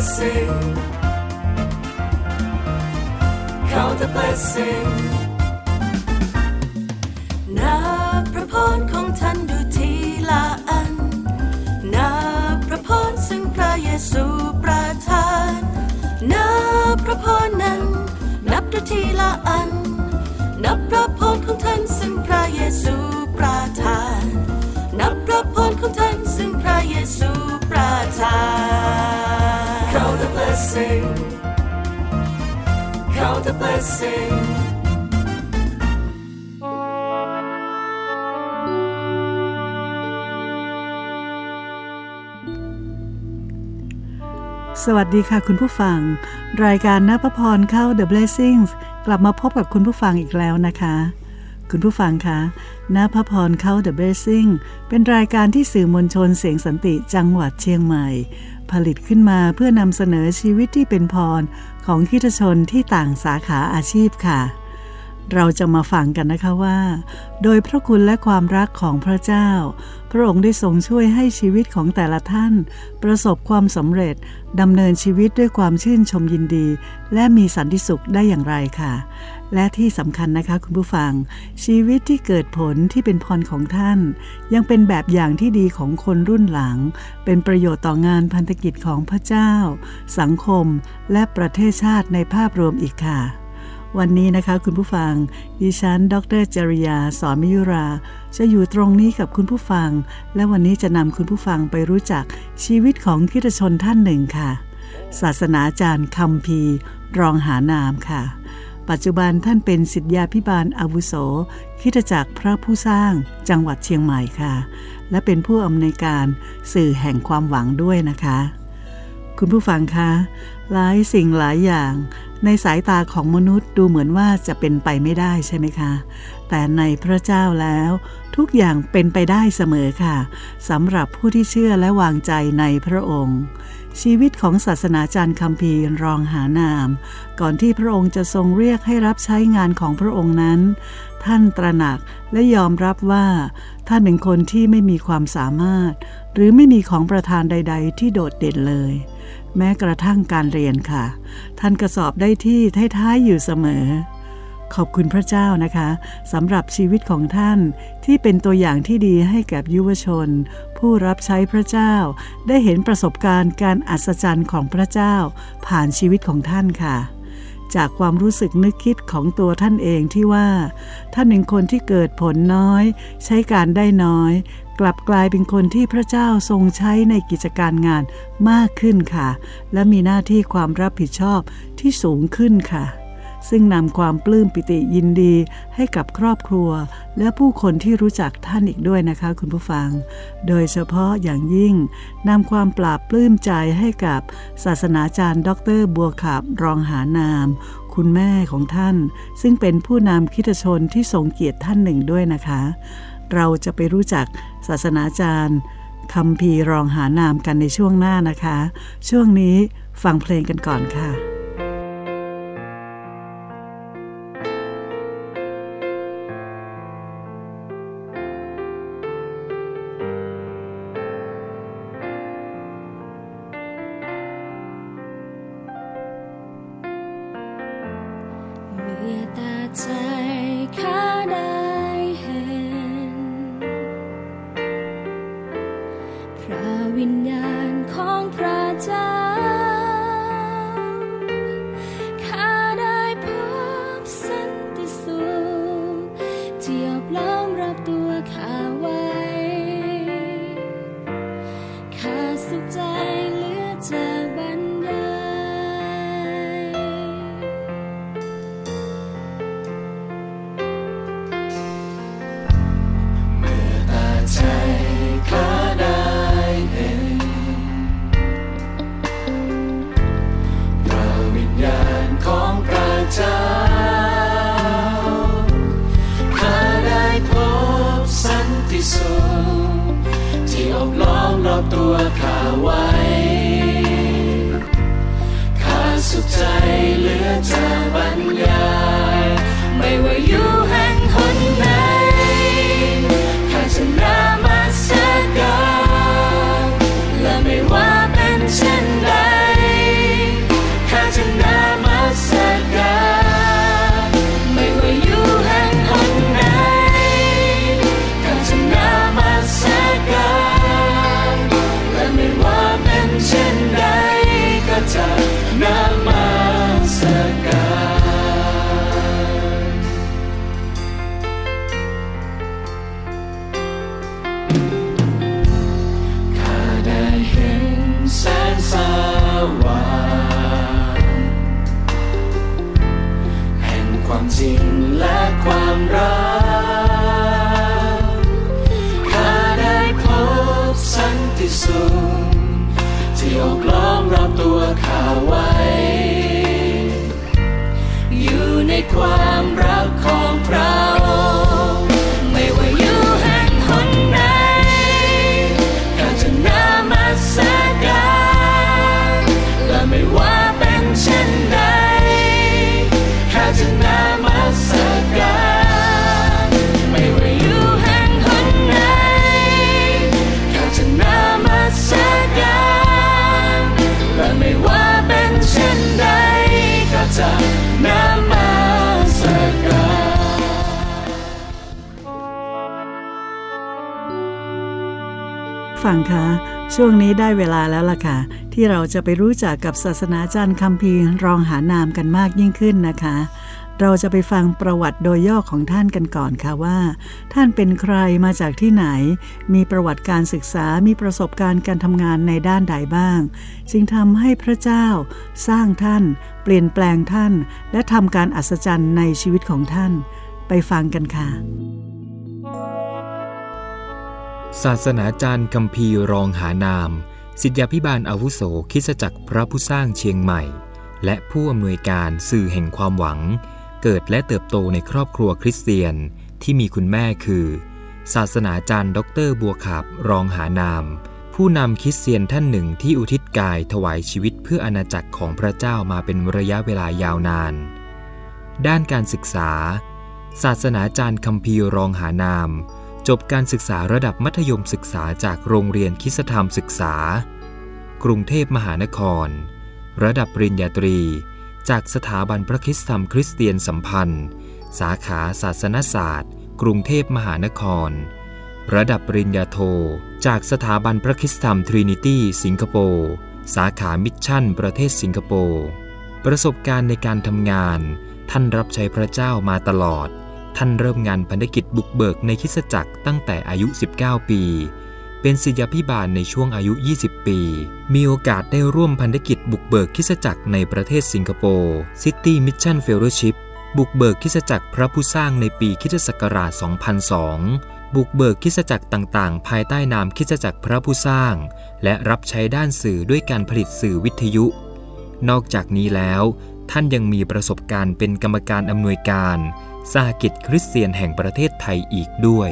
blessing count the blessing นับพระพรของท่านดูทีละอันนับพระพรซึ่งพระเยซูประทานนับพระพรนั้นนับดูทีละอันนับพระพรของท่านซึ่งพระเยซูประทานนับพระพรของท่านซึ่งพระเยซูประทาน Count the blessing Count the blessing สวัสดีค่ะคุณผู้ฟังรายการณพพรเข้า The Blessings กลับมาพบกับคุณผู้ฟังอีกแล้วนะคะคุณผู้ฟังคะณพพรเข้า The Blessing เป็นรายการที่สื่อมวลชนเสียงสันติจังหวัดเชียงใหม่ผลิตขึ้นมาเพื่อนำเสนอชีวิตที่เป็นพรของคริสตชนที่ต่างสาขาอาชีพค่ะเราจะมาฟังกันนะคะว่าโดยพระคุณและความรักของพระเจ้าพระองค์ได้ทรงช่วยให้ชีวิตของแต่ละท่านประสบความสำเร็จดำเนินชีวิตด้วยความชื่นชมยินดีและมีสันติสุขได้อย่างไรค่ะและที่สำคัญนะคะคุณผู้ฟังชีวิตที่เกิดผลที่เป็นพรของท่านยังเป็นแบบอย่างที่ดีของคนรุ่นหลังเป็นประโยชน์ต่องานพันธกิจของพระเจ้าสังคมและประเทศชาติในภาพรวมอีกค่ะวันนี้นะคะคุณผู้ฟังดิฉันดร.จริยาสอนมิยุราจะอยู่ตรงนี้กับคุณผู้ฟังและวันนี้จะนำคุณผู้ฟังไปรู้จักชีวิตของคริสตชนท่านหนึ่งค่ะศาสนาจารย์คัมภีร์รองหานามค่ะปัจจุบันท่านเป็นศิษยาภิบาลอาวุโสคริสตจักรพระผู้สร้างจังหวัดเชียงใหม่ค่ะและเป็นผู้อำนวยการสื่อแห่งความหวังด้วยนะคะคุณผู้ฟังคะหลายสิ่งหลายอย่างในสายตาของมนุษย์ดูเหมือนว่าจะเป็นไปไม่ได้ใช่ไหมคะแต่ในพระเจ้าแล้วทุกอย่างเป็นไปได้เสมอค่ะสำหรับผู้ที่เชื่อและวางใจในพระองค์ชีวิตของศาสนาจารย์คัมภีร์รองหานามก่อนที่พระองค์จะทรงเรียกให้รับใช้งานของพระองค์นั้นท่านตระหนักและยอมรับว่าท่านเป็นคนที่ไม่มีความสามารถหรือไม่มีของประทานใดๆที่โดดเด่นเลยแม้กระทั่งการเรียนค่ะท่านก็สอบได้ที่ท้ายๆอยู่เสมอขอบคุณพระเจ้านะคะสำหรับชีวิตของท่านที่เป็นตัวอย่างที่ดีให้แก่ยุวชนผู้รับใช้พระเจ้าได้เห็นประสบการณ์การอัศจรรย์ของพระเจ้าผ่านชีวิตของท่านค่ะจากความรู้สึกนึกคิดของตัวท่านเองที่ว่าท่านเป็นคนที่เกิดผลน้อยใช้การได้น้อยกลับกลายเป็นคนที่พระเจ้าทรงใช้ในกิจการงานมากขึ้นค่ะและมีหน้าที่ความรับผิดชอบที่สูงขึ้นค่ะซึ่งนำความปลื้มปิติยินดีให้กับครอบครัวและผู้คนที่รู้จักท่านอีกด้วยนะคะคุณผู้ฟังโดยเฉพาะอย่างยิ่งนำความปราบปลื้มใจให้กับศาสนาจารย์ดร.บัวขับรองหานามคุณแม่ของท่านซึ่งเป็นผู้นำคริสตชนที่ทรงเกียรติท่านหนึ่งด้วยนะคะเราจะไปรู้จักศาสนาจารย์คัมภีร์รองหานามกันในช่วงหน้านะคะช่วงนี้ฟังเพลงกันก่อนค่ะใจข้าได้เห็นพระวิญญาณของพระเจ้าข้าได้พบสันติสุขที่อบล้อมรอบตัวข้าไว้ข้าสุขใจเหลือจะบรรยายใจข้าได้เห็นพระวิญญาณของพระเจ้าข้าได้พบสันติสุขที่อบล้อมรอบตัวข้าไว้ข้าสุขใจเหลือจะบรรยายไม่ว่าอยู่แห่งหนไหนจะนมัสการและไม่ว่าเป็นเช่นใดวานแห่งความจริงและความรักข้าได้พบสันติสุขที่โอบล้อมรอบตัวข้าไว้อยู่ในความรักของพระองค์ไม่ว่าอยู่แห่งหนไหนข้าจะนมัสการและไม่ว่าเป็นเช่นใดข้าจะนมัสการไม่ว่าอยู่แห่งหนไหนข้าจะนมัสการและไม่ว่าเป็นเช่นใดข้าจะนมัสการฟังคะช่วงนี้ได้เวลาแล้วล่ะค่ะที่เราจะไปรู้จักกับศาสนาจารย์คัมภีร์รองหานามกันมากยิ่งขึ้นนะคะเราจะไปฟังประวัติโดยย่อของท่านกันก่อนค่ะว่าท่านเป็นใครมาจากที่ไหนมีประวัติการศึกษามีประสบการณ์การทำงานในด้านใดบ้างจึงทำให้พระเจ้าสร้างท่านเปลี่ยนแปลงท่านและทำการอัศจรรย์ในชีวิตของท่านไปฟังกันค่ะศาสนาจารย์คัมภีร์รองหานามศิษยาภิบาลอาวุโสคริสตจักรพระผู้สร้างเชียงใหม่และผู้อำนวยการสื่อแห่งความหวังเกิดและเติบโตในครอบครัวคริสเตียนที่มีคุณแม่คือศาสนาจารย์ดร.บัวขาบรองหานามผู้นำคริสเตียนท่านหนึ่งที่อุทิศกายถวายชีวิตเพื่ออาณาจักรของพระเจ้ามาเป็นระยะเวลายาวนานด้านการศึกษาศาสนาจารย์คัมภีร์รองหานามจบการศึกษาระดับมัธยมศึกษาจากโรงเรียนคริสตธรรมศึกษากรุงเทพมหานครระดับปริญญาตรีจากสถาบันพระคริสตธรรมคริสเตียนสัมพันธ์สาขาศาสนศาสตร์กรุงเทพมหานครระดับปริญญาโทจากสถาบันพระคริสตธรรมทรินิตี้สิงคโปร์สาขามิชชั่นประเทศสิงคโปร์ประสบการณ์ในการทำงานท่านรับใช้พระเจ้ามาตลอดท่านเริ่มงานพันธกิจบุกเบิกในคริสตจักรตั้งแต่อายุ19ปีเป็นศิษยาภิบาลในช่วงอายุ20ปีมีโอกาสได้ร่วมพันธกิจบุกเบิกคริสตจักรในประเทศสิงคโปร์ City Mission Fellowship บุกเบิกคริสตจักรพระผู้สร้างในปีคริสตศักราช 2002 บุกเบิกคริสตจักรต่างๆภายใต้นามคริสตจักรพระผู้สร้างและรับใช้ด้านสื่อด้วยการผลิตสื่อวิทยุนอกจากนี้แล้วท่านยังมีประสบการณ์เป็นกรรมการอำนวยการสหกิจคริสเตียนแห่งประเทศไทยอีกด้วย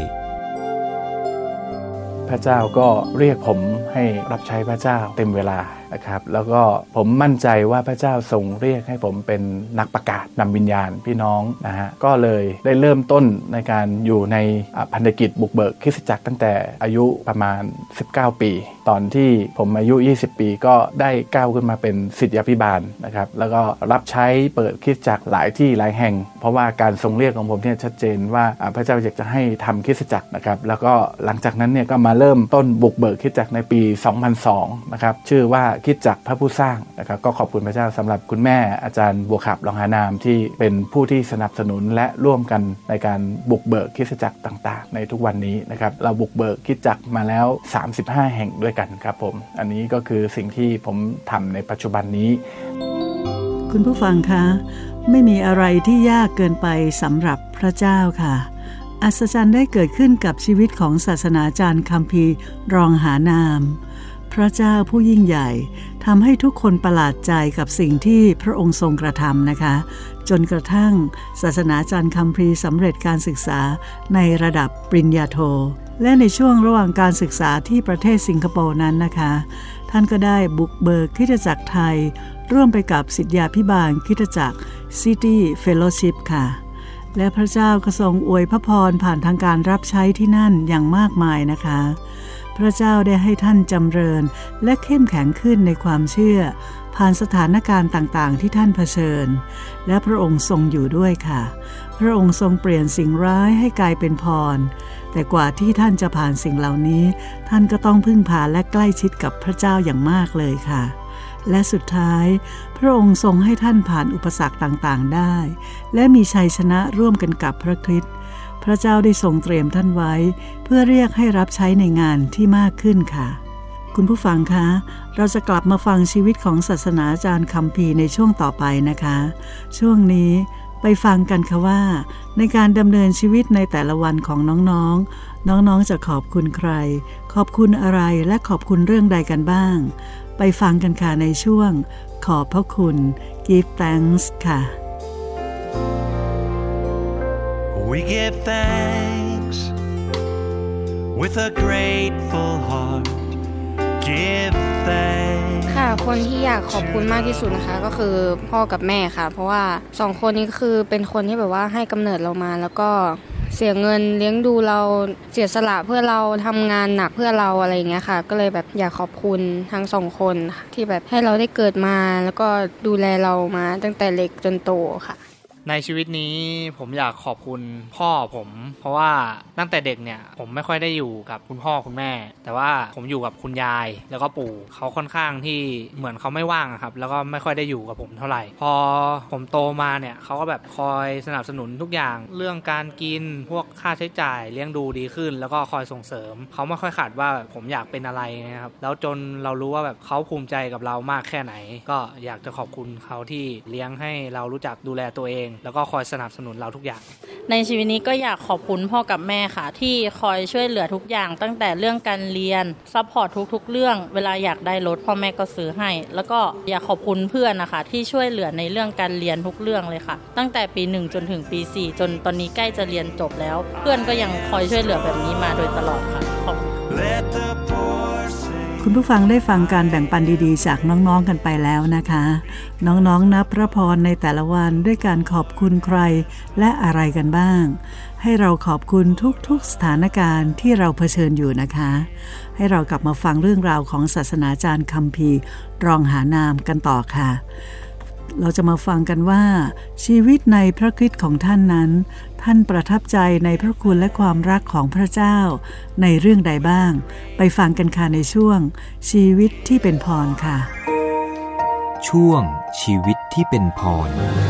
พระเจ้าก็เรียกผมให้รับใช้พระเจ้าเต็มเวลานะครับแล้วก็ผมมั่นใจว่าพระเจ้าทรงเรียกให้ผมเป็นนักประกาศนำวิญญาณพี่น้องนะฮะก็เลยได้เริ่มต้นในการอยู่ในพันธกิจบุกเบิกคริสตจักรตั้งแต่อายุประมาณ19ปีตอนที่ผมอายุ20ปีก็ได้ก้าวขึ้นมาเป็นศิษยาภิบาลนะครับแล้วก็รับใช้เปิดคริสตจักรหลายที่หลายแห่งเพราะว่าการทรงเรียกของผมเนี่ยชัดเจนว่าพระเจ้าอยากจะให้ทำคริสตจักรนะครับแล้วก็หลังจากนั้นเนี่ยก็มาเริ่มต้นบุกเบิกคริสตจักรในปี 2002 นะครับชื่อว่าคริสตจักรพระผู้สร้างนะครับก็ขอบคุณพระเจ้าสำหรับคุณแม่อาจารย์บัวขับรองหานามที่เป็นผู้ที่สนับสนุนและร่วมกันในการบุกเบิกคริสตจักรต่างๆในทุกวันนี้นะครับเราบุกเบิกคริสตจักรมาแล้ว35แห่งด้วยกันครับผมอันนี้ก็คือสิ่งที่ผมทำในปัจจุบันนี้คุณผู้ฟังคะไม่มีอะไรที่ยากเกินไปสำหรับพระเจ้าค่ะอัศจรรย์ได้เกิดขึ้นกับชีวิตของศาสนาจารย์คัมภีร์รองหานามพระเจ้าผู้ยิ่งใหญ่ทำให้ทุกคนประหลาดใจกับสิ่งที่พระองค์ทรงกระทำนะคะจนกระทั่งศาสนาจารย์คัมภีร์สำเร็จการศึกษาในระดับปริญญาโทและในช่วงระหว่างการศึกษาที่ประเทศสิงคโปร์นั้นนะคะท่านก็ได้บุกเบิกคริสตจักรไทยร่วมไปกับศิษยาภิบาลคริสตจักร City Fellowship ค่ะและพระเจ้าก็ทรงอวยพระพรผ่านทางการรับใช้ที่นั่นอย่างมากมายนะคะพระเจ้าได้ให้ท่านจำเริญและเข้มแข็งขึ้นในความเชื่อผ่านสถานการณ์ต่างๆที่ท่านเผชิญและพระองค์ทรงอยู่ด้วยค่ะพระองค์ทรงเปลี่ยนสิ่งร้ายให้กลายเป็นพรแต่กว่าที่ท่านจะผ่านสิ่งเหล่านี้ท่านก็ต้องพึ่งพาและใกล้ชิดกับพระเจ้าอย่างมากเลยค่ะและสุดท้ายพระองค์ทรงให้ท่านผ่านอุปสรรคต่างๆได้และมีชัยชนะร่วมกันกับพระคริสต์พระเจ้าได้ทรงเตรียมท่านไว้เพื่อเรียกให้รับใช้ในงานที่มากขึ้นค่ะคุณผู้ฟังคะเราจะกลับมาฟังชีวิตของศาสนาจารย์คัมภีร์ในช่วงต่อไปนะคะช่วงนี้ไปฟังกันค่ะว่าในการดำเนินชีวิตในแต่ละวันของน้องๆจะขอบคุณใครขอบคุณอะไรและขอบคุณเรื่องใดกันบ้างไปฟังกันค่ะในช่วงขอบพระคุณ Give Thanks ค่ะ We give thanks with a grateful heart Give thanks ค่ะคนที่อยากขอบคุณมากที่สุดนะคะก็คือพ่อกับแม่ค่ะเพราะว่า2คนนี้คือเป็นคนที่แบบว่าให้กำเนิดเรามาแล้วก็เสียเงินเลี้ยงดูเราเสียสละเพื่อเราทำงานหนักเพื่อเราอะไรอย่างเงี้ยค่ะก็เลยแบบอยากขอบคุณทั้ง2คนที่แบบให้เราได้เกิดมาแล้วก็ดูแลเรามาตั้งแต่เล็กจนโตค่ะในชีวิตนี้ผมอยากขอบคุณพ่อผมเพราะว่าตั้งแต่เด็กเนี่ยผมไม่ค่อยได้อยู่กับคุณพ่อคุณแม่แต่ว่าผมอยู่กับคุณยายแล้วก็ปู่เขาค่อนข้างที่เหมือนเขาไม่ว่างครับแล้วก็ไม่ค่อยได้อยู่กับผมเท่าไหร่พอผมโตมาเนี่ยเขาก็แบบคอยสนับสนุนทุกอย่างเรื่องการกินพวกค่าใช้จ่ายเลี้ยงดูดีขึ้นแล้วก็คอยส่งเสริมเขาไม่ค่อยขาดว่าผมอยากเป็นอะไรนะครับแล้วจนเรารู้ว่าแบบเขาภูมิใจกับเรามากแค่ไหนก็อยากจะขอบคุณเขาที่เลี้ยงให้เรารู้จักดูแลตัวเองแล้วก็คอยสนับสนุนเราทุกอย่างในชีวิตนี้ก็อยากขอบคุณพ่อกับแม่ค่ะที่คอยช่วยเหลือทุกอย่างตั้งแต่เรื่องการเรียนซัพพอร์ตทุกๆเรื่องเวลาอยากได้รถพ่อแม่ก็ซื้อให้แล้วก็อยากขอบคุณเพื่อนนะคะที่ช่วยเหลือในเรื่องการเรียนทุกเรื่องเลยค่ะตั้งแต่ปี1จนถึงปี4จนตอนนี้ใกล้จะเรียนจบแล้วเพื่อนก็ยังคอยช่วยเหลือแบบนี้มาโดยตลอดค่ะขอบคุณคุณผู้ฟังได้ฟังการแบ่งปันดีๆจากน้องๆกันไปแล้วนะคะน้องๆนับพระพรในแต่ละวันด้วยการขอบคุณใครและอะไรกันบ้างให้เราขอบคุณทุกๆสถานการณ์ที่เราเผชิญอยู่นะคะให้เรากลับมาฟังเรื่องราวของศาสนาจารย์คัมภีร์รองหานามกันต่อค่ะเราจะมาฟังกันว่าชีวิตในพระคริสต์ของท่านนั้นท่านประทับใจในพระคุณและความรักของพระเจ้าในเรื่องใดบ้างไปฟังกันค่ะในช่วงชีวิตที่เป็นพรค่ะช่วงชีวิตที่เป็นพร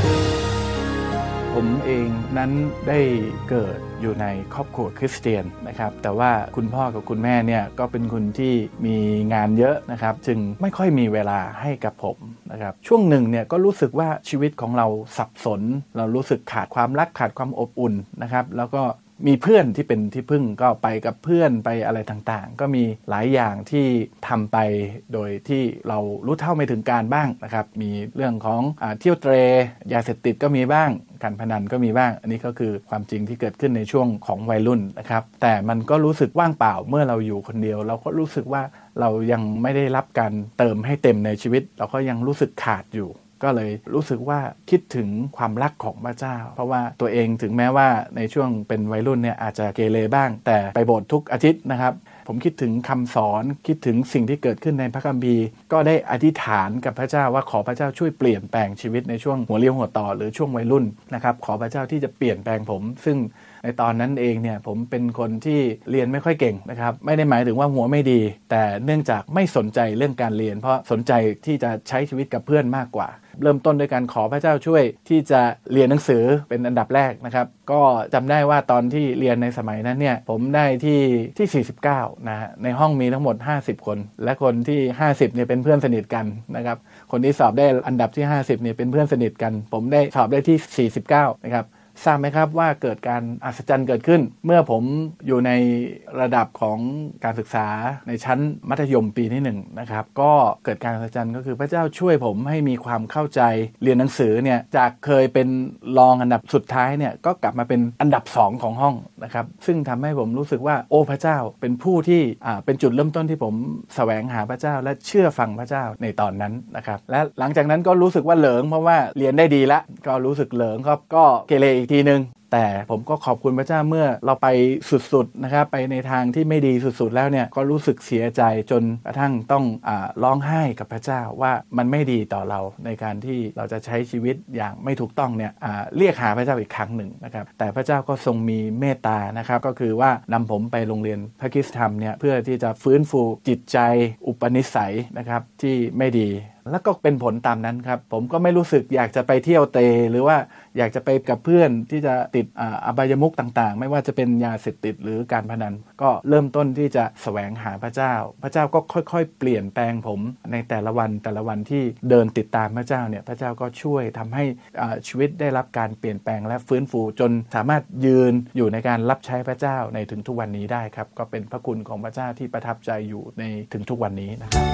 ผมเองนั้นได้เกิดอยู่ในครอบครัวคริสเตียนนะครับแต่ว่าคุณพ่อกับคุณแม่เนี่ยก็เป็นคนที่มีงานเยอะนะครับจึงไม่ค่อยมีเวลาให้กับผมนะครับช่วงหนึ่งเนี่ยก็รู้สึกว่าชีวิตของเราสับสนเรารู้สึกขาดความรักขาดความอบอุ่นนะครับแล้วก็มีเพื่อนที่เป็นที่พึ่งก็ไปกับเพื่อนไปอะไรต่างๆก็มีหลายอย่างที่ทำไปโดยที่เรารู้เท่าไม่ถึงการบ้างนะครับมีเรื่องของเที่ยวเตรยาเสพติดก็มีบ้างการพนันก็มีบ้างอันนี้ก็คือความจริงที่เกิดขึ้นในช่วงของวัยรุ่นนะครับแต่มันก็รู้สึกว่างเปล่าเมื่อเราอยู่คนเดียวเราก็รู้สึกว่าเรายังไม่ได้รับการเติมให้เต็มในชีวิตเราก็ยังรู้สึกขาดอยู่ก็เลยรู้สึกว่าคิดถึงความรักของพระเจ้าเพราะว่าตัวเองถึงแม้ว่าในช่วงเป็นวัยรุ่นเนี่ยอาจจะเกเรบ้างแต่ไปโบสถ์ทุกอาทิตย์นะครับผมคิดถึงคำสอนคิดถึงสิ่งที่เกิดขึ้นในพระคัมภีร์ก็ได้อธิษฐานกับพระเจ้าว่าขอพระเจ้าช่วยเปลี่ยนแปลงชีวิตในช่วงหัวเลี้ยวหัวต่อหรือช่วงวัยรุ่นนะครับขอพระเจ้าที่จะเปลี่ยนแปลงผมซึ่งในตอนนั้นเองเนี่ยผมเป็นคนที่เรียนไม่ค่อยเก่งนะครับไม่ได้หมายถึงว่าหัวไม่ดีแต่เนื่องจากไม่สนใจเรื่องการเรียนเพราะสนใจที่จะใช้ชีวิตกับเพื่อนมากกว่าเริ่มต้นด้วยการขอพระเจ้าช่วยที่จะเรียนหนังสือเป็นอันดับแรกนะครับก็จำได้ว่าตอนที่เรียนในสมัยนั้นเนี่ยผมได้ที่49นะฮะในห้องมีทั้งหมด50คนและคนที่50เนี่ยเป็นเพื่อนสนิทกันนะครับคนที่สอบได้อันดับที่50เนี่ยเป็นเพื่อนสนิทกันผมได้สอบได้ที่49นะครับทราบไหมครับว่าเกิดการอัศจรรย์เกิดขึ้นเมื่อผมอยู่ในระดับของการศึกษาในชั้นมัธยมปีที่1นะครับก็เกิดการอัศจรรย์ก็คือพระเจ้าช่วยผมให้มีความเข้าใจเรียนหนังสือเนี่ยจากเคยเป็นรองอันดับสุดท้ายเนี่ยก็กลับมาเป็นอันดับ2ของห้องนะครับซึ่งทำให้ผมรู้สึกว่าโอ้พระเจ้าเป็นผู้ที่เป็นจุดเริ่มต้นที่ผมแสวงหาพระเจ้าและเชื่อฟังพระเจ้าในตอนนั้นนะครับและหลังจากนั้นก็รู้สึกว่าเหลิงเพราะว่าเรียนได้ดีละก็รู้สึกเหลิงครับก็เกเรอีกทีนึงแต่ผมก็ขอบคุณพระเจ้าเมื่อเราไปสุดๆนะครับไปในทางที่ไม่ดีสุดๆแล้วเนี่ยก็รู้สึกเสียใจจนกระทั่งต้องร้องไห้กับพระเจ้าว่ามันไม่ดีต่อเราในการที่เราจะใช้ชีวิตอย่างไม่ถูกต้องเนี่ยเรียกหาพระเจ้าอีกครั้งหนึ่งนะครับแต่พระเจ้าก็ทรงมีเมตตานะครับก็คือว่านำผมไปโรงเรียนพระคริสตธรรมเนี่ยเพื่อที่จะฟื้นฟูจิตใจอุปนิสัยนะครับที่ไม่ดีแล้วก็เป็นผลตามนั้นครับผมก็ไม่รู้สึกอยากจะไปเที่ยวเตหรือว่าอยากจะไปกับเพื่อนที่จะติดอบายมุขต่างๆไม่ว่าจะเป็นยาเสพติดหรือการพนันก็เริ่มต้นที่จะแสวงหาพระเจ้าพระเจ้าก็ค่อยๆเปลี่ยนแปลงผมในแต่ละวันที่เดินติดตามพระเจ้าเนี่ยพระเจ้าก็ช่วยทำให้ชีวิตได้รับการเปลี่ยนแปลงและฟื้นฟูจนสามารถยืนอยู่ในการรับใช้พระเจ้าในถึงทุกวันนี้ได้ครับก็เป็นพระคุณของพระเจ้าที่ประทับใจอยู่ในถึงทุกวันนี้นะครับ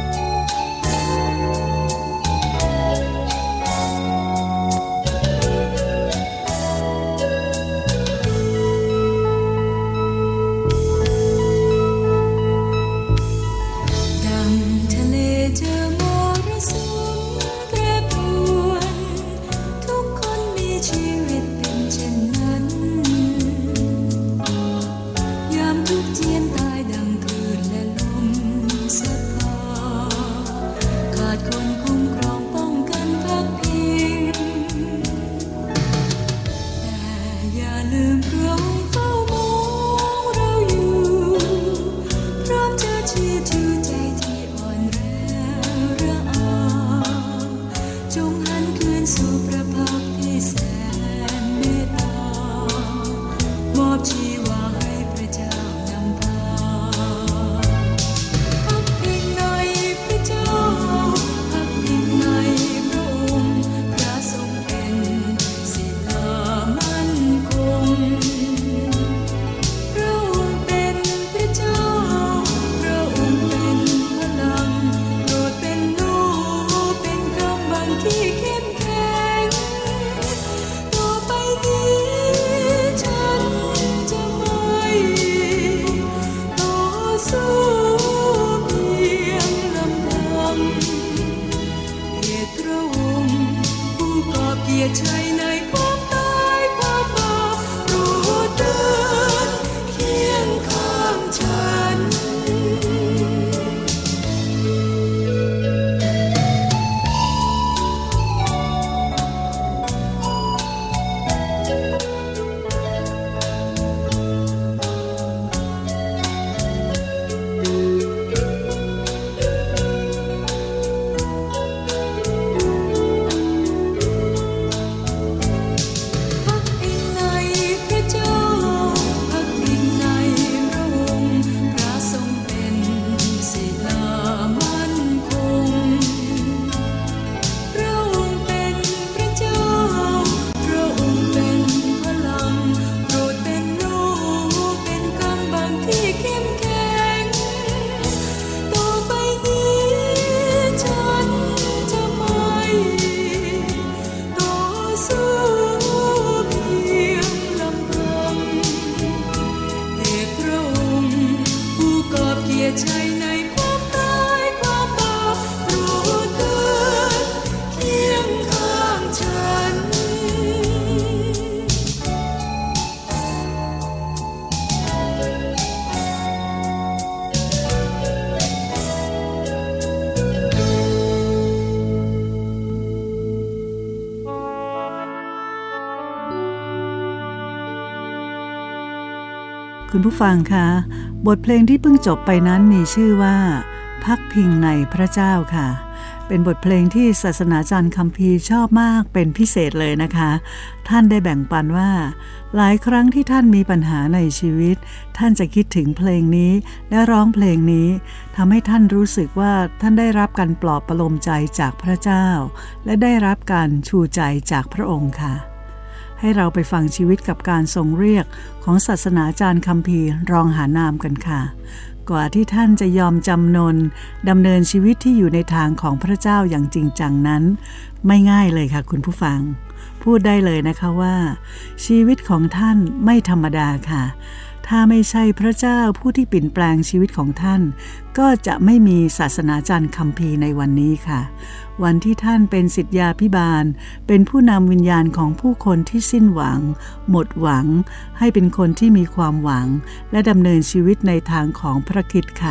คุณผู้ฟังคะบทเพลงที่เพิ่งจบไปนั้นมีชื่อว่าพักพิงในพระเจ้าค่ะเป็นบทเพลงที่ศาสนาจารย์คัมภีร์ชอบมากเป็นพิเศษเลยนะคะท่านได้แบ่งปันว่าหลายครั้งที่ท่านมีปัญหาในชีวิตท่านจะคิดถึงเพลงนี้และร้องเพลงนี้ทำให้ท่านรู้สึกว่าท่านได้รับการปลอบประโลมใจจากพระเจ้าและได้รับการชูใจจากพระองค์ค่ะให้เราไปฟังชีวิตกับการทรงเรียกของศาสนาจารย์คัมภีร์รองหานามกันค่ะกว่าที่ท่านจะยอมจำนนดำเนินชีวิตที่อยู่ในทางของพระเจ้าอย่างจริงจังนั้นไม่ง่ายเลยค่ะคุณผู้ฟังพูดได้เลยนะคะว่าชีวิตของท่านไม่ธรรมดาค่ะถ้าไม่ใช่พระเจ้าผู้ที่เปลี่ยนแปลงชีวิตของท่านก็จะไม่มีศาสนาจารย์คัมภีร์ในวันนี้ค่ะวันที่ท่านเป็นศิษยาภิบาลเป็นผู้นำวิญญาณของผู้คนที่สิ้นหวังหมดหวังให้เป็นคนที่มีความหวังและดำเนินชีวิตในทางของพระคริสต์ค่ะ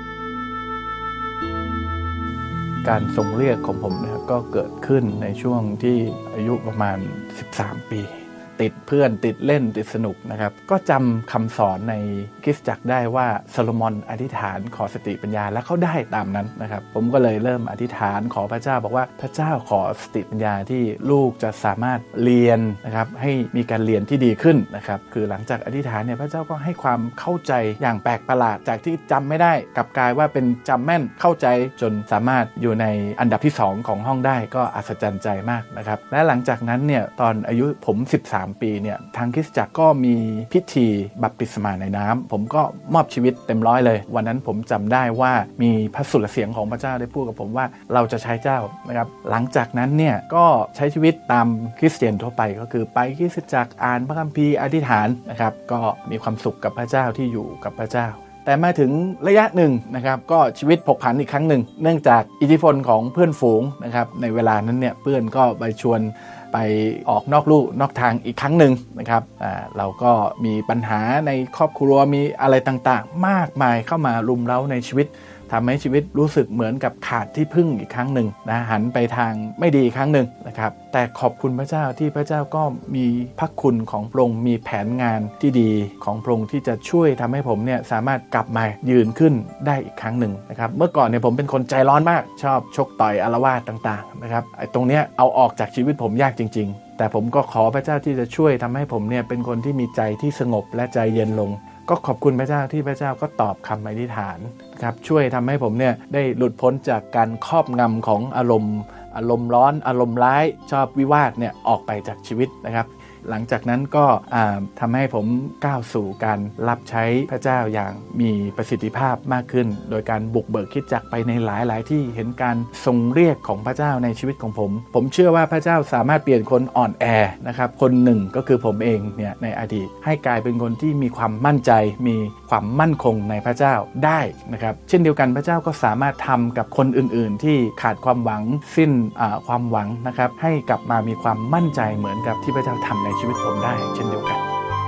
การทรงเรียกของผมเนี่ยก็เกิดขึ้นในช่วงที่อายุประมาณ13 ปีติดเพื่อนติดเล่นติดสนุกนะครับก็จำคำสอนในคริสตจักรได้ว่าโซโลมอนอธิษฐานขอสติปัญญาและเขาได้ตามนั้นนะครับผมก็เลยเริ่มอธิษฐานขอพระเจ้าบอกว่าพระเจ้าขอสติปัญญาที่ลูกจะสามารถเรียนนะครับให้มีการเรียนที่ดีขึ้นนะครับคือหลังจากอธิษฐานเนี่ยพระเจ้าก็ให้ความเข้าใจอย่างแปลกประหลาดจากที่จำไม่ได้กลับกลายว่าเป็นจำแม่นเข้าใจจนสามารถอยู่ในอันดับที่2ของห้องได้ก็อัศจรรย์ใจมากนะครับและหลังจากนั้นเนี่ยตอนอายุผม13ปีเนี่ยทางคริสตจักรก็มีพิธีบัพติศมาในน้ำผมก็มอบชีวิตเต็มร้อยเลยวันนั้นผมจำได้ว่ามีพระสุรเสียงของพระเจ้าได้พูดกับผมว่าเราจะใช้เจ้านะครับหลังจากนั้นเนี่ยก็ใช้ชีวิตตามคริสเตียนทั่วไปก็คือไปคริสตจักรอ่านพระคัมภีร์อธิษฐานนะครับก็มีความสุขกับพระเจ้าที่อยู่กับพระเจ้าแต่มาถึงระยะหนึ่งนะครับก็ชีวิตผกผันอีกครั้งหนึ่งเนื่องจากอิทธิพลของเพื่อนฝูงนะครับในเวลานั้นเนี่ยเพื่อนก็ไปชวนไปออกนอกลู่นอกทางอีกครั้งหนึ่งนะครับเราก็มีปัญหาในครอบครัวมีอะไรต่างๆมากมายเข้ามารุมเร้าในชีวิตทำให้ชีวิตรู้สึกเหมือนกับขาดที่พึ่งอีกครั้งหนึ่งนะหันไปทางไม่ดีอีกครั้งหนึ่งนะครับแต่ขอบคุณพระเจ้าที่พระเจ้าก็มีพระคุณของพระองค์มีแผนงานที่ดีของพระองค์ที่จะช่วยทำให้ผมเนี่ยสามารถกลับมายืนขึ้นได้อีกครั้งหนึ่งนะครับเมื่อก่อนเนี่ยผมเป็นคนใจร้อนมากชอบชกต่อยอาละวาดต่างๆนะครับไอ้ตรงเนี้ยเอาออกจากชีวิตผมยากจริงๆแต่ผมก็ขอพระเจ้าที่จะช่วยทำให้ผมเนี่ยเป็นคนที่มีใจที่สงบและใจเย็นลงก็ขอบคุณพระเจ้าที่พระเจ้าก็ตอบคำอธิษฐานนะครับช่วยทำให้ผมเนี่ยได้หลุดพ้นจากการครอบงำของอารมณ์ร้อนอารมณ์ร้ายชอบวิวาทเนี่ยออกไปจากชีวิตนะครับหลังจากนั้นก็ทำให้ผมก้าวสู่การรับใช้พระเจ้าอย่างมีประสิทธิภาพมากขึ้นโดยการบุกเบิกคริสตจักรไปในหลายที่เห็นการทรงเรียกของพระเจ้าในชีวิตของผมเชื่อว่าพระเจ้าสามารถเปลี่ยนคนอ่อนแอนะครับคนหนึ่งก็คือผมเองเนี่ยในอดีตให้กลายเป็นคนที่มีความมั่นใจมีความมั่นคงในพระเจ้าได้นะครับเช่นเดียวกันพระเจ้าก็สามารถทำกับคนอื่นๆที่ขาดความหวังสิ้นความหวังนะครับให้กลับมามีความมั่นใจเหมือนกับที่พระเจ้าทำในชีวิตผมได้เช่นเดียวกัน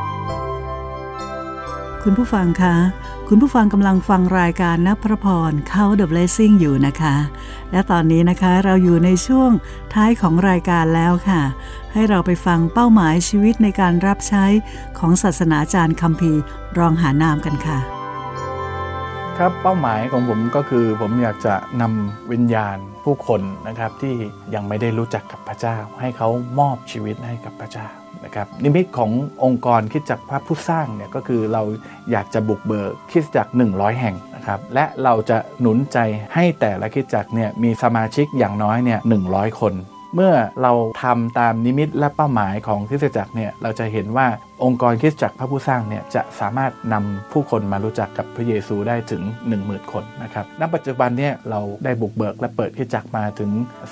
คุณผู้ฟังคะคุณผู้ฟังกำลังฟังรายการณพระพรเข้า The Blessing อยู่นะคะและตอนนี้นะคะเราอยู่ในช่วงท้ายของรายการแล้วค่ะให้เราไปฟังเป้าหมายชีวิตในการรับใช้ของศาสนาจารย์คัมภีร์รองหานามกันค่ะครับเป้าหมายของผมก็คือผมอยากจะนำวิญญาณผู้คนนะครับที่ยังไม่ได้รู้จักกับพระเจ้าให้เขามอบชีวิตให้กับพระเจ้านะครับนิมิตขององค์กรคริสตจักรพระผู้สร้างเนี่ยก็คือเราอยากจะบุกเบิกคริสตจักร100แห่งนะครับและเราจะหนุนใจให้แต่ละคริสตจักรเนี่ยมีสมาชิกอย่างน้อยเนี่ย100คนเมื่อเราทำตามนิมิตและเป้าหมายของคริสตจักรเนี่ยเราจะเห็นว่าองค์กรคริสตจักรพระผู้สร้างเนี่ยจะสามารถนำผู้คนมารู้จักกับพระเยซูได้ถึง 10,000 คนนะครับณปัจจุบันเนี่ยเราได้บุกเบิกและเปิดคริสตจักรมาถึง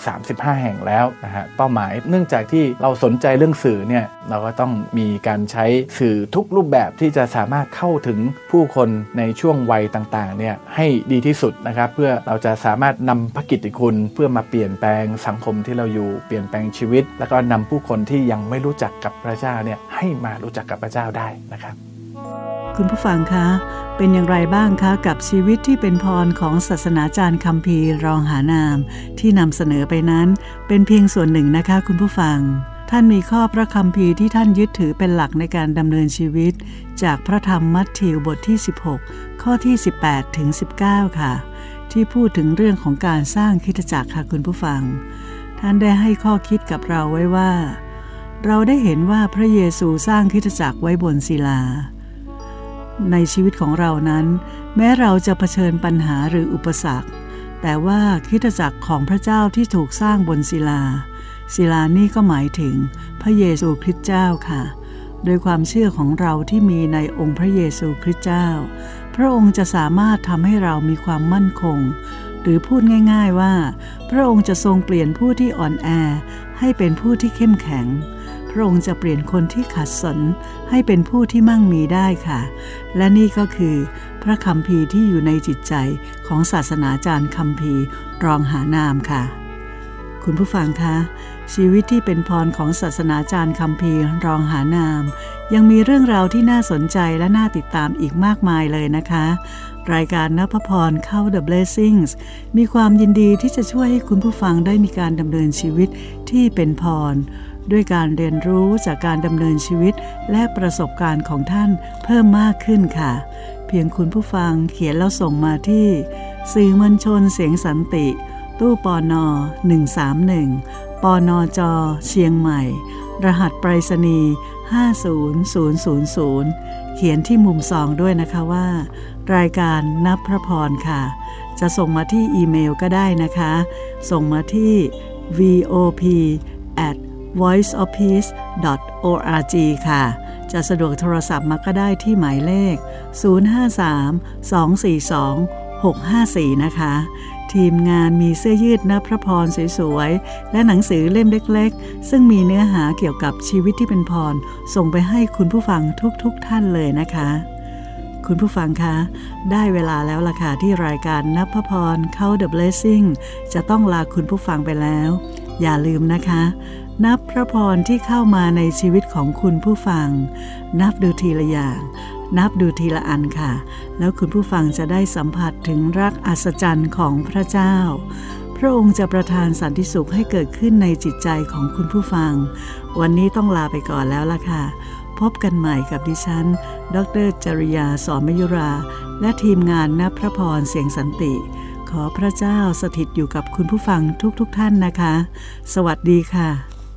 35แห่งแล้วนะฮะเป้าหมายเนื่องจากที่เราสนใจเรื่องสื่อเนี่ยเราก็ต้องมีการใช้สื่อทุกรูปแบบที่จะสามารถเข้าถึงผู้คนในช่วงวัยต่างๆเนี่ยให้ดีที่สุดนะครับเพื่อเราจะสามารถนำพระกิตติคุณเพื่อมาเปลี่ยนแปลงสังคมที่เราอยู่เปลี่ยนแปลงชีวิตแล้วก็นำผู้คนที่ยังไม่รู้จักกับพระเจ้าเนี่ยให้มารู้จักกับพระเจ้าได้นะครับคุณผู้ฟังคะเป็นอย่างไรบ้างคะกับชีวิตที่เป็นพรของศาสนาจารย์คัมภีร์รองหานามที่นำเสนอไปนั้นเป็นเพียงส่วนหนึ่งนะคะคุณผู้ฟังท่านมีข้อพระคัมภีร์ที่ท่านยึดถือเป็นหลักในการดำเนินชีวิตจากพระธรรมมัทธิวบทที่16ข้อที่18ถึง19ค่ะที่พูดถึงเรื่องของการสร้างคริสตจักรค่ะคุณผู้ฟังท่านได้ให้ข้อคิดกับเราไว้ว่าเราได้เห็นว่าพระเยซูสร้างคริสตจักรไว้บนศิลาในชีวิตของเรานั้นแม้เราจะเผชิญปัญหาหรืออุปสรรคแต่ว่าคริสตจักรของพระเจ้าที่ถูกสร้างบนศิลานี่ก็หมายถึงพระเยซูคริสต์เจ้าค่ะโดยความเชื่อของเราที่มีในองค์พระเยซูคริสต์เจ้าพระองค์จะสามารถทำให้เรามีความมั่นคงหรือพูดง่ายๆว่าพระองค์จะทรงเปลี่ยนผู้ที่อ่อนแอให้เป็นผู้ที่เข้มแข็งพระองค์จะเปลี่ยนคนที่ขัดสนให้เป็นผู้ที่มั่งมีได้ค่ะและนี่ก็คือพระคัมภีร์ที่อยู่ในจิตใจของศาสนาจารย์คัมภีร์รองหานามค่ะคุณผู้ฟังคะชีวิตที่เป็นพรของศาสนาจารย์คัมภีร์รองหานามยังมีเรื่องราวที่น่าสนใจและน่าติดตามอีกมากมายเลยนะคะรายการณพพรเข้า The Blessings มีความยินดีที่จะช่วยให้คุณผู้ฟังได้มีการดำเนินชีวิตที่เป็นพรด้วยการเรียนรู้จากการดำเนินชีวิตและประสบการณ์ของท่านเพิ่มมากขึ้นค่ะเพียงคุณผู้ฟังเขียนแล้วส่งมาที่สื่อมวลชนเสียงสันติตู้ปน131ปนจเชียงใหม่รหัสไปรษณีย์50000เขียนที่มุมซองด้วยนะคะว่ารายการนับพระพรค่ะจะส่งมาที่อีเมลก็ได้นะคะส่งมาที่ vop@voiceofpeace.org ค่ะจะสะดวกโทรศัพท์มาก็ได้ที่หมายเลข053-242-654นะคะทีมงานมีเสื้อยืดนับพระพรสวยๆและหนังสือเล่มเล็กๆซึ่งมีเนื้อหาเกี่ยวกับชีวิตที่เป็นพรส่งไปให้คุณผู้ฟังทุกท่านเลยนะคะคุณผู้ฟังคะได้เวลาแล้วล่ะค่ะที่รายการนับพระพรเข้า The Blessing จะต้องลาคุณผู้ฟังไปแล้วอย่าลืมนะคะนับพระพรที่เข้ามาในชีวิตของคุณผู้ฟังนับดูทีละอย่างนับดูทีละอันค่ะแล้วคุณผู้ฟังจะได้สัมผัสถึงรักอัศจรรย์ของพระเจ้าพระองค์จะประทานสันติสุขให้เกิดขึ้นในจิตใจของคุณผู้ฟังวันนี้ต้องลาไปก่อนแล้วล่ะค่ะพบกันใหม่กับดิฉันดร.จริยา สอนมยุราและทีมงานนับพระพรเสียงสันติขอพระเจ้าสถิตอยู่กับคุณผู้ฟังทุกท่านนะคะสวัสดีค่ะ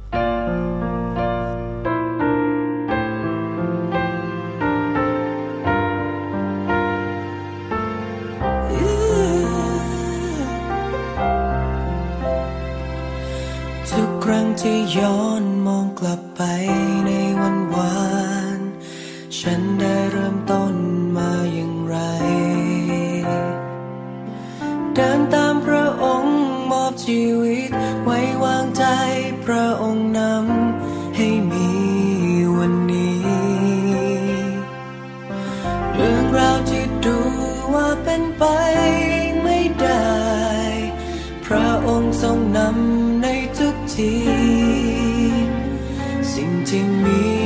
ทุกครั้งที่ย้อนมองกลับไปในวันวานฉันได้เริ่มต้นมาอย่างไรเดินตามพระองค์มอบชีวิตไว้วางใจพระองค์นำให้มีวันนี้เรื่องราวที่ดูว่าเป็นไปไม่ได้พระองค์ทรงนำในทุกทีสิ่งที่มี